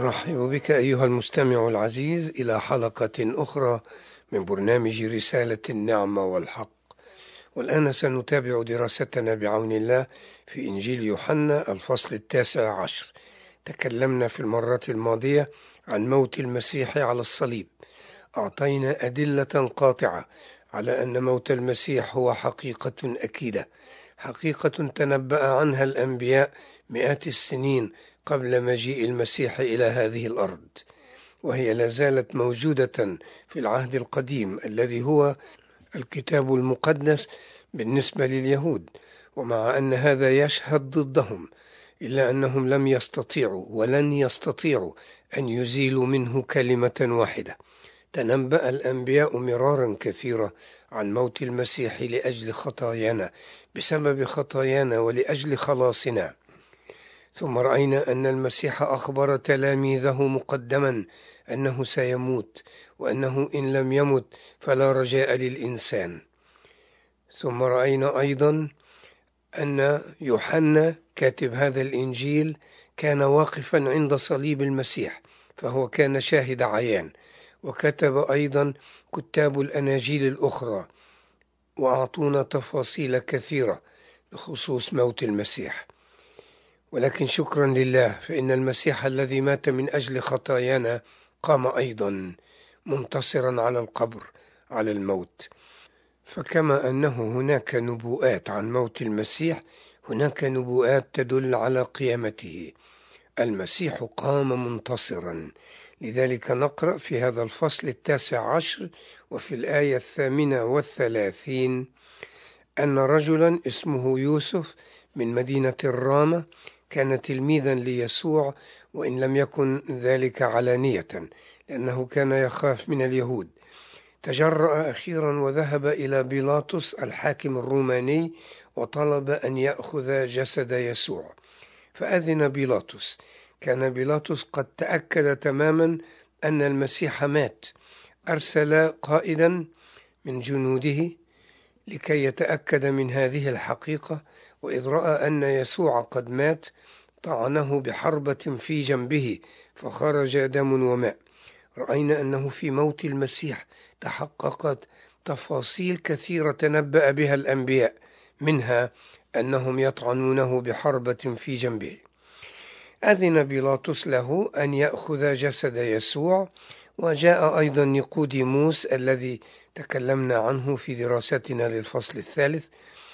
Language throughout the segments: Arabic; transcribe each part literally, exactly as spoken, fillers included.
نرحب بك أيها المستمع العزيز إلى حلقة أخرى من برنامج رسالة النعمة والحق. والآن سنتابع دراستنا بعون الله في إنجيل يوحنا الفصل التاسع عشر. تكلمنا في المرة الماضية عن موت المسيح على الصليب. أعطينا أدلة قاطعة على أن موت المسيح هو حقيقة أكيدة، حقيقة تنبأ عنها الأنبياء مئات السنين قبل مجيء المسيح إلى هذه الأرض، وهي لا زالت موجودة في العهد القديم الذي هو الكتاب المقدس بالنسبة لليهود. ومع أن هذا يشهد ضدهم، إلا أنهم لم يستطيعوا ولن يستطيعوا أن يزيلوا منه كلمة واحدة. تنبأ الأنبياء مرارا كثيرا عن موت المسيح لأجل خطايانا، بسبب خطايانا ولأجل خلاصنا. ثم رأينا أن المسيح أخبر تلاميذه مقدما أنه سيموت، وأنه إن لم يمت فلا رجاء للإنسان. ثم رأينا أيضا أن يوحنا كاتب هذا الإنجيل كان واقفا عند صليب المسيح، فهو كان شاهد عيان. وكتب أيضا كتاب الأناجيل الأخرى وأعطونا تفاصيل كثيرة بخصوص موت المسيح. ولكن شكرا لله، فإن المسيح الذي مات من أجل خطايانا قام أيضا منتصرا على القبر، على الموت. فكما أنه هناك نبوءات عن موت المسيح، هناك نبوءات تدل على قيامته. المسيح قام منتصرا. لذلك نقرأ في هذا الفصل التاسع عشر وفي الآية الثامنة والثلاثين أن رجلا اسمه يوسف من مدينة الرامة كان تلميذا ليسوع، وإن لم يكن ذلك علانية لأنه كان يخاف من اليهود. تجرأ أخيرا وذهب إلى بيلاطس الحاكم الروماني وطلب أن يأخذ جسد يسوع، فأذن بيلاطس. كان بيلاطس قد تأكد تماما أن المسيح مات، أرسل قائدا من جنوده لكي يتأكد من هذه الحقيقة، وإذ رأى أن يسوع قد مات طعنه بحربة في جنبه فخرج دم وماء. رأينا أنه في موت المسيح تحققت تفاصيل كثيرة تنبأ بها الأنبياء، منها أنهم يطعنونه بحربة في جنبه. أذن بيلاطس له أن يأخذ جسد يسوع، وجاء أيضا نيقوديموس الذي تكلمنا عنه في دراستنا للفصل الثالث،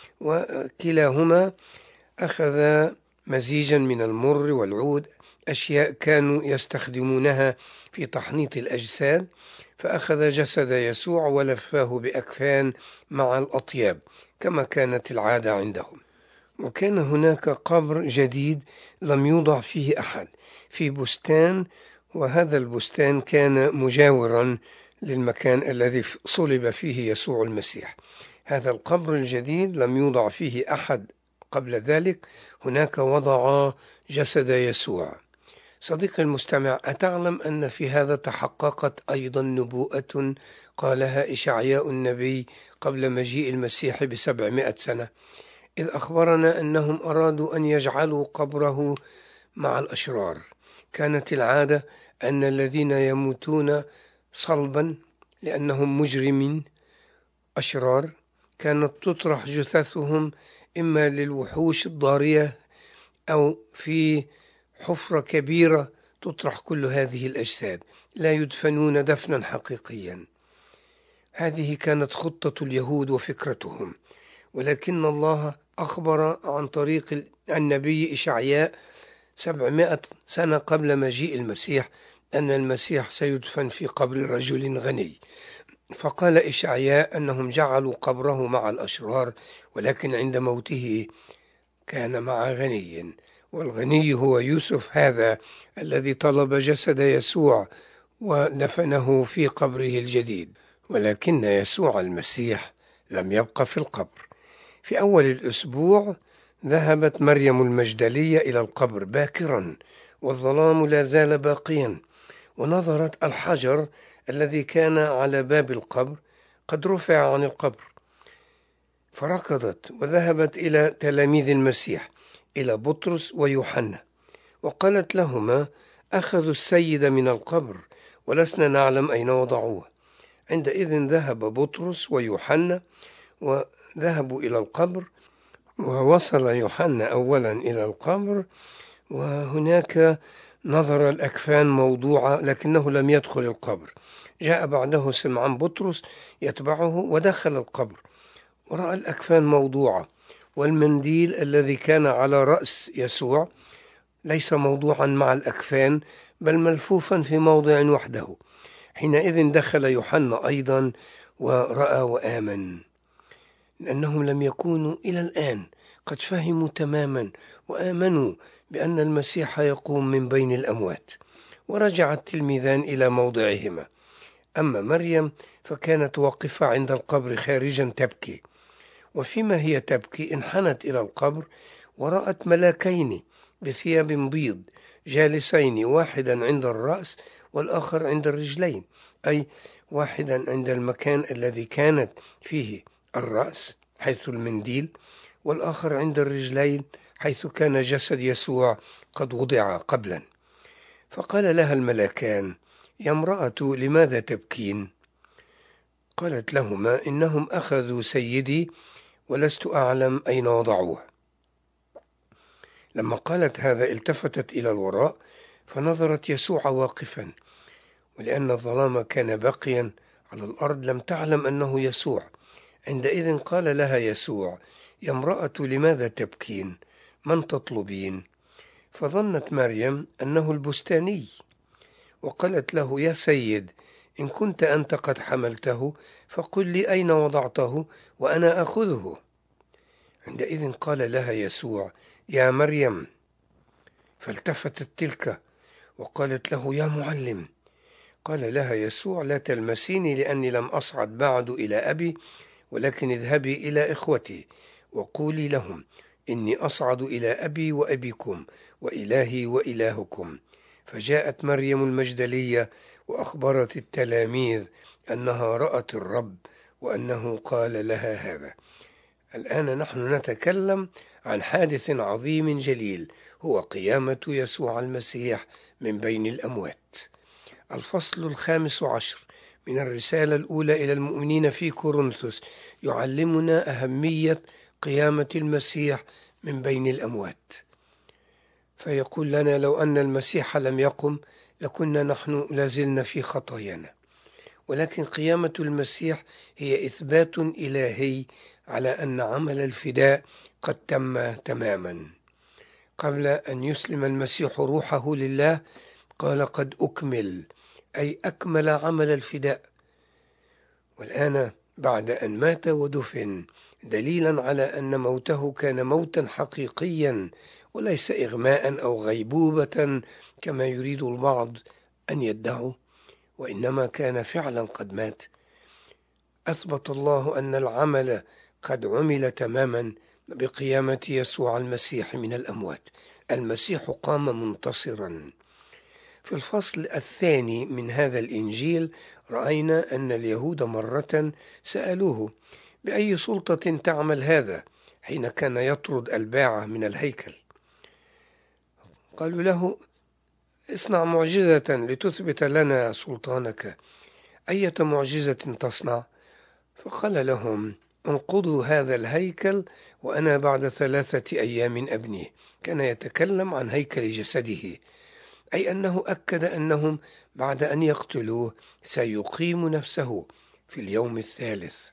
وكلاهما أخذ مزيجا من المر والعود، أشياء كانوا يستخدمونها في تحنيط الأجساد. فأخذ جسد يسوع ولفاه بأكفان مع الأطياب كما كانت العادة عندهم. وكان هناك قبر جديد لم يوضع فيه أحد في بستان، وهذا البستان كان مجاورا للمكان الذي صلب فيه يسوع المسيح. هذا القبر الجديد لم يوضع فيه أحد قبل ذلك، هناك وضع جسد يسوع. صديقي المستمع، أتعلم أن في هذا تحققت أيضا نبوءة قالها إشعياء النبي قبل مجيء المسيح بسبعمائة سنة، إذ أخبرنا أنهم أرادوا أن يجعلوا قبره مع الأشرار. كانت العادة أن الذين يموتون صلبا لأنهم مجرمين أشرار كانت تطرح جثثهم إما للوحوش الضارية أو في حفرة كبيرة تطرح كل هذه الأجساد، لا يدفنون دفنا حقيقيا. هذه كانت خطة اليهود وفكرتهم، ولكن الله أخبر عن طريق النبي إشعياء سبعمائة سنة قبل مجيء المسيح أن المسيح سيدفن في قبر رجل غني. فقال إشعياء أنهم جعلوا قبره مع الأشرار، ولكن عند موته كان مع غني، والغني هو يوسف هذا الذي طلب جسد يسوع ودفنه في قبره الجديد. ولكن يسوع المسيح لم يبقى في القبر. في أول الأسبوع ذهبت مريم المجدلية إلى القبر باكرا والظلام لا زال باقيا، ونظرت الحجر الذي كان على باب القبر قد رفع عن القبر، فركضت وذهبت إلى تلاميذ المسيح إلى بطرس ويوحنا، وقالت لهما أخذوا السيد من القبر ولسنا نعلم أين وضعوه. عندئذ ذهب بطرس ويوحنا وذهبوا إلى القبر، ووصل يوحنا أولا إلى القبر، وهناك نظر الأكفان موضوعة لكنه لم يدخل القبر. جاء بعده سمعان بطرس يتبعه ودخل القبر ورأى الأكفان موضوعة، والمنديل الذي كان على رأس يسوع ليس موضوعا مع الأكفان بل ملفوفا في موضع وحده. حينئذ دخل يوحنا أيضا ورأى وآمن، لأنهم لم يكونوا إلى الآن قد فهموا تماما وآمنوا بأن المسيح يقوم من بين الأموات. ورجع التلميذان إلى موضعهما. أما مريم فكانت واقفة عند القبر خارجا تبكي، وفيما هي تبكي انحنت إلى القبر ورأت ملاكين بثياب بيض جالسين، واحدا عند الرأس والآخر عند الرجلين، أي واحدا عند المكان الذي كانت فيه الرأس حيث المنديل، والآخر عند الرجلين حيث كان جسد يسوع قد وضع قبلا. فقال لها الملاكان: يا امرأة، لماذا تبكين؟ قالت لهما: إنهم أخذوا سيدي ولست أعلم أين وضعوه. لما قالت هذا التفتت إلى الوراء فنظرت يسوع واقفا، ولأن الظلام كان باقيا على الأرض لم تعلم أنه يسوع. عندئذ قال لها يسوع: يا امرأة، لماذا تبكين؟ من تطلبين؟ فظنت مريم أنه البستاني، وقالت له: يا سيد، إن كنت أنت قد حملته فقل لي أين وضعته وأنا أخذه. عندئذ قال لها يسوع: يا مريم. فالتفتت تلك وقالت له: يا معلم. قال لها يسوع: لا تلمسيني، لأني لم أصعد بعد إلى أبي، ولكن اذهبي إلى إخوتي وقولي لهم إني أصعد إلى أبي وأبيكم وإلهي وإلهكم. فجاءت مريم المجدلية وأخبرت التلاميذ أنها رأت الرب وأنه قال لها هذا. الآن نحن نتكلم عن حادث عظيم جليل، هو قيامة يسوع المسيح من بين الأموات. الفصل الخامس عشر من الرسالة الأولى إلى المؤمنين في كورنثوس يعلمنا أهمية قيامة المسيح من بين الأموات، فيقول لنا: لو أن المسيح لم يقم لكنا نحن لازلنا في خطايانا، ولكن قيامة المسيح هي إثبات إلهي على أن عمل الفداء قد تم تماما. قبل أن يسلم المسيح روحه لله قال: قد أكمل، أي أكمل عمل الفداء. والآن بعد أن مات ودفن، دليلا على أن موته كان موتا حقيقيا وليس إغماء أو غيبوبة كما يريد البعض أن يدعوا، وإنما كان فعلا قد مات. أثبت الله أن العمل قد عمل تماما بقيامة يسوع المسيح من الأموات. المسيح قام منتصرا. في الفصل الثاني من هذا الإنجيل رأينا أن اليهود مرة سألوه: بأي سلطة تعمل هذا؟ حين كان يطرد الباعة من الهيكل. قالوا له: اصنع معجزة لتثبت لنا سلطانك. أية معجزة تصنع؟ فقال لهم: انقضوا هذا الهيكل وأنا بعد ثلاثة أيام أبنيه. كان يتكلم عن هيكل جسده، أي أنه أكد أنهم بعد أن يقتلوه سيقيم نفسه في اليوم الثالث.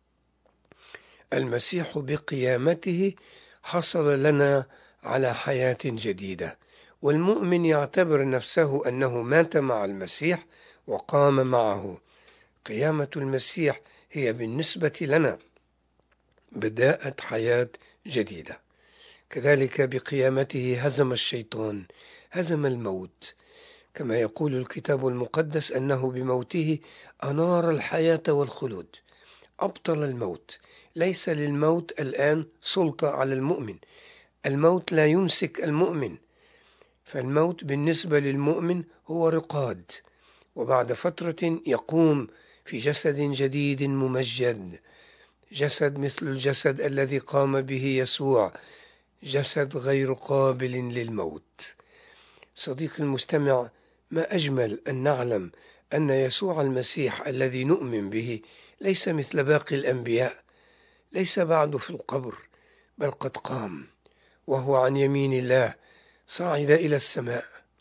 المسيح بقيامته حصل لنا على حياة جديدة، والمؤمن يعتبر نفسه أنه مات مع المسيح وقام معه. قيامة المسيح هي بالنسبة لنا بداية حياة جديدة. كذلك بقيامته هزم الشيطان، هزم الموت، كما يقول الكتاب المقدس أنه بموته أنار الحياة والخلود، أبطل الموت. ليس للموت الآن سلطة على المؤمن، الموت لا يمسك المؤمن، فالموت بالنسبة للمؤمن هو رقاد، وبعد فترة يقوم في جسد جديد ممجد، جسد مثل الجسد الذي قام به يسوع، جسد غير قابل للموت. صديقي المستمع، ما أجمل أن نعلم أن يسوع المسيح الذي نؤمن به ليس مثل باقي الأنبياء، ليس بعد في القبر، بل قد قام وهو عن يمين الله صاعد إلى السماء،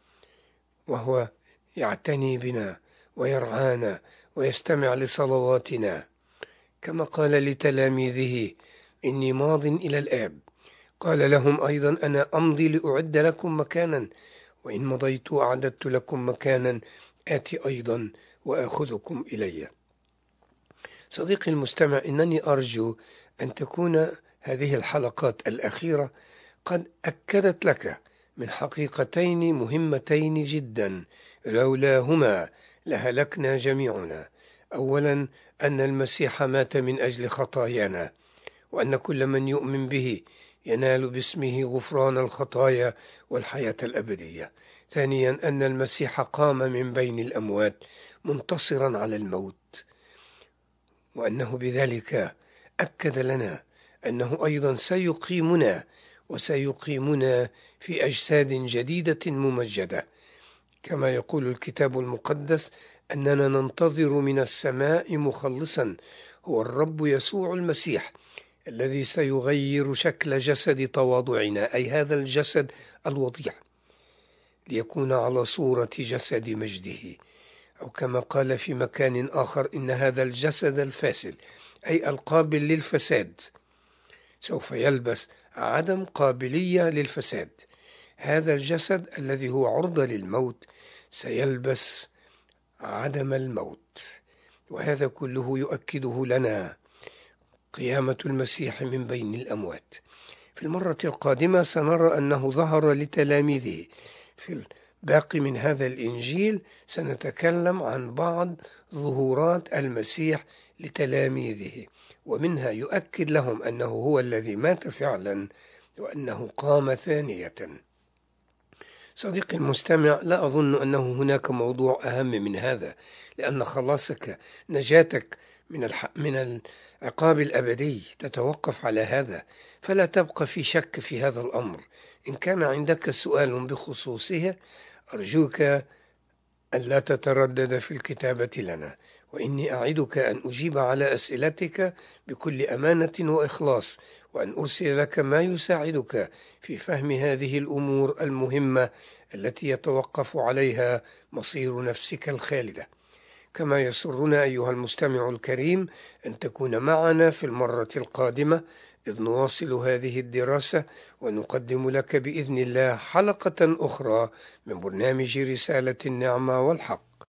وهو يعتني بنا ويرعانا ويستمع لصلواتنا، كما قال لتلاميذه: إني ماض إلى الآب. قال لهم أيضا: أنا أمضي لأعد لكم مكانا، وإن مضيت أعددت لكم مكانا آتي أيضا وآخذكم إلي. صديقي المستمع، إنني أرجو أن تكون هذه الحلقات الأخيرة قد أكدت لك من حقيقتين مهمتين جدا لولاهما لهلكنا جميعنا. أولا، أن المسيح مات من أجل خطايانا، وأن كل من يؤمن به ينال باسمه غفران الخطايا والحياة الأبدية. ثانيا، أن المسيح قام من بين الأموات منتصرا على الموت، وأنه بذلك أكد لنا أنه أيضا سيقيمنا وسيقيمنا في أجساد جديدة ممجدة، كما يقول الكتاب المقدس أننا ننتظر من السماء مخلصا هو الرب يسوع المسيح، الذي سيغير شكل جسد تواضعنا، أي هذا الجسد الوضيع، ليكون على صورة جسد مجده، أو كما قال في مكان آخر: إن هذا الجسد الفاسد، أي القابل للفساد، سوف يلبس عدم قابلية للفساد. هذا الجسد الذي هو عرضة للموت سيلبس عدم الموت، وهذا كله يؤكده لنا قيامة المسيح من بين الأموات. في المرة القادمة سنرى أنه ظهر لتلاميذه. في الباقي من هذا الإنجيل سنتكلم عن بعض ظهورات المسيح لتلاميذه، ومنها يؤكد لهم أنه هو الذي مات فعلا وأنه قام ثانية. صديقي المستمع، لا أظن أنه هناك موضوع أهم من هذا، لأن خلاصك، نجاتك من الح... من العقاب الأبدي تتوقف على هذا، فلا تبقى في شك في هذا الأمر. إن كان عندك سؤال بخصوصه أرجوك ألا تتردد في الكتابة لنا، وإني أعدك أن أجيب على أسئلتك بكل أمانة وإخلاص، وأن أرسل لك ما يساعدك في فهم هذه الأمور المهمة التي يتوقف عليها مصير نفسك الخالدة. كما يسرنا أيها المستمع الكريم أن تكون معنا في المرة القادمة، إذ نواصل هذه الدراسة ونقدم لك بإذن الله حلقة أخرى من برنامج رسالة النعمة والحق.